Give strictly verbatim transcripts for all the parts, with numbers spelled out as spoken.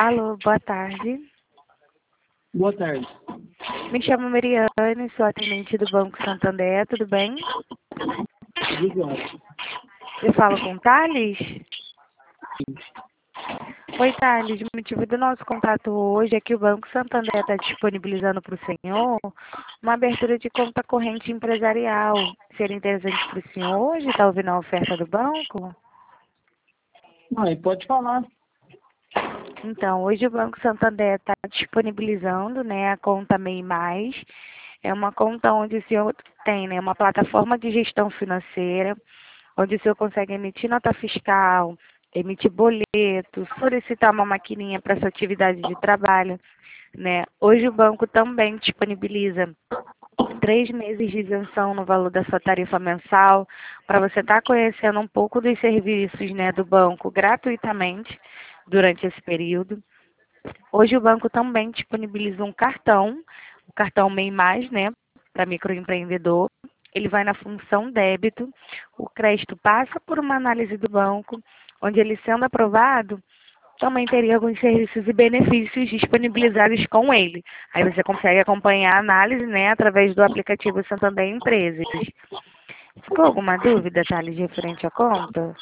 Alô, boa tarde. Boa tarde. Me chamo Mariane, sou atendente do Banco Santander, tudo bem? Obrigado. Eu falo com o Thales? Oi, Thales, o motivo do nosso contato hoje é que o Banco Santander está disponibilizando para o senhor uma abertura de conta corrente empresarial. Seria interessante para o senhor hoje? Está ouvindo a oferta do banco? Aí, pode falar. Então, hoje o Banco Santander está disponibilizando, né, a conta MEI Mais. É uma conta onde o senhor tem, né, uma plataforma de gestão financeira, onde o senhor consegue emitir nota fiscal, emitir boletos, solicitar uma maquininha para sua atividade de trabalho, né. Hoje o banco também disponibiliza três meses de isenção no valor da sua tarifa mensal, para você estar conhecendo um pouco dos serviços, né, do banco gratuitamente durante esse período. Hoje o banco também disponibiliza um cartão, o cartão MEI Mais, né, para microempreendedor. Ele vai na função débito, o crédito passa por uma análise do banco, onde ele sendo aprovado, também teria alguns serviços e benefícios disponibilizados com ele. Aí você consegue acompanhar a análise, né, através do aplicativo Santander Empresas. Ficou alguma dúvida, Thales, referente à conta?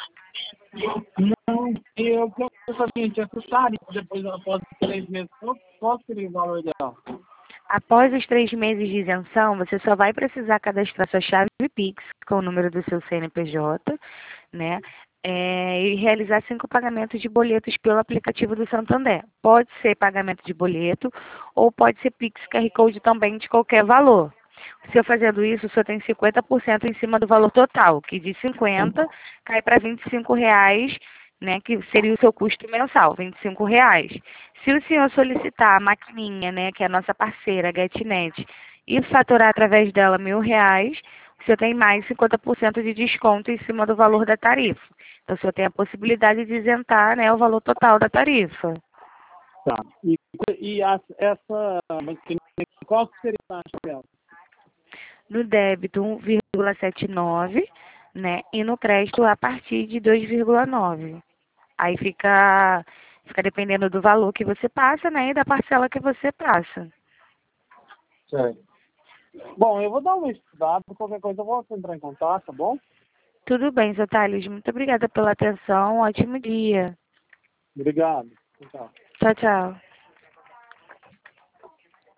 Não, eu quero saber o seguinte, essa tarifa depois, após três meses, qual, qual seria o valor dela? Após os três meses de isenção, você só vai precisar cadastrar sua chave Pix com o número do seu C N P J, né? É, e realizar cinco pagamentos de boletos pelo aplicativo do Santander. Pode ser pagamento de boleto ou pode ser Pix Q R Code também de qualquer valor. Se eu fazendo isso, o senhor tem cinquenta por cento em cima do valor total, que de cinquenta cai para vinte e cinco reais, né, que seria o seu custo mensal, vinte e cinco reais. Se o senhor solicitar a maquininha, né, que é a nossa parceira, a GetNet, e faturar através dela mil reais, o senhor tem mais cinquenta por cento de desconto em cima do valor da tarifa. Então, o senhor tem a possibilidade de isentar, né, o valor total da tarifa. Tá. E, e a, essa, qual que seria a taxa dela? No débito um vírgula setenta e nove, né, e no crédito a partir de dois vírgula nove. Aí fica, fica dependendo do valor que você passa, né, e da parcela que você passa. Certo. Bom, eu vou dar uma estudada, qualquer coisa eu vou entrar em contato, tá bom? Tudo bem, seu Thales. Muito obrigada pela atenção. Ótimo dia. Obrigado. Tchau. Tchau, tchau.